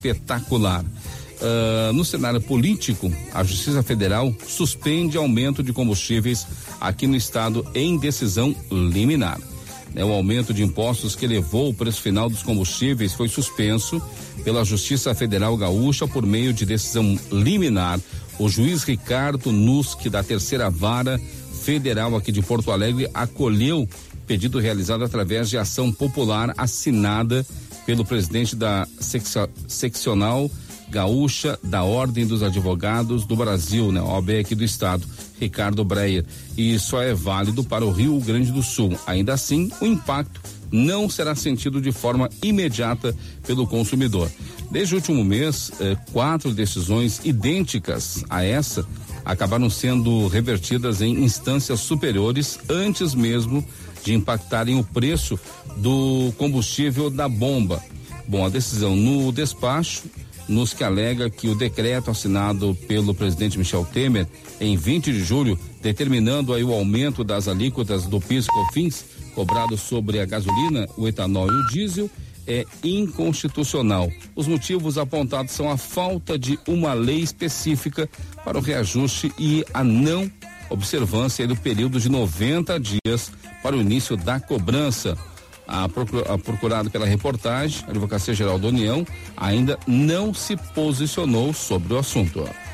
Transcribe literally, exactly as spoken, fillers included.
espetacular. Uh, no cenário político, a Justiça Federal suspende aumento de combustíveis aqui no estado em decisão liminar. É, o aumento de impostos que elevou o preço final dos combustíveis foi suspenso pela Justiça Federal Gaúcha por meio de decisão liminar. O juiz Ricardo Nusk, da terceira vara federal aqui de Porto Alegre, acolheu pedido realizado através de ação popular assinada pelo presidente da seccio, seccional Gaúcha da Ordem dos Advogados do Brasil, né? O A B aqui do estado, Ricardo Breyer, e só é válido para o Rio Grande do Sul. Ainda assim, o impacto não será sentido de forma imediata pelo consumidor. Desde o último mês, eh, quatro decisões idênticas a essa acabaram sendo revertidas em instâncias superiores antes mesmo de impactarem o preço do combustível da bomba. Bom, a decisão no despacho nos que alega que o decreto assinado pelo presidente Michel Temer em vinte de julho, determinando aí o aumento das alíquotas do PIS e COFINS cobrado sobre a gasolina, o etanol e o diesel, é inconstitucional. Os motivos apontados são a falta de uma lei específica para o reajuste e a não observância do período de noventa dias para o início da cobrança. A, procur, a procurado pela reportagem, a Advocacia Geral da União ainda não se posicionou sobre o assunto.